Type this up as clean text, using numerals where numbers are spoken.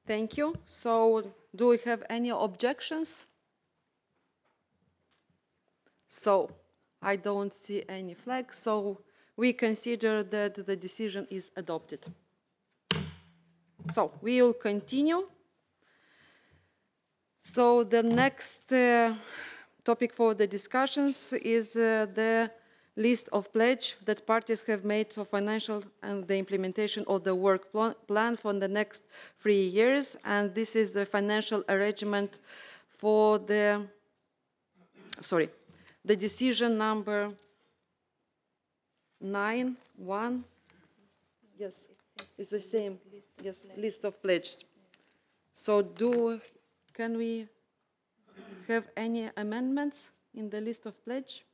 Thank you. So, do we have any objections? So, I don't see any flags, so we consider that the decision is adopted. So, we will continue. So, the next topic for the discussions is the list of pledges that parties have made for financial and the implementation of the work plan for the next 3 years. And this is the financial arrangement for the decision number 9.1. Yes, it's the same. Yes, list of pledges. So can we have any amendments in the list of pledge?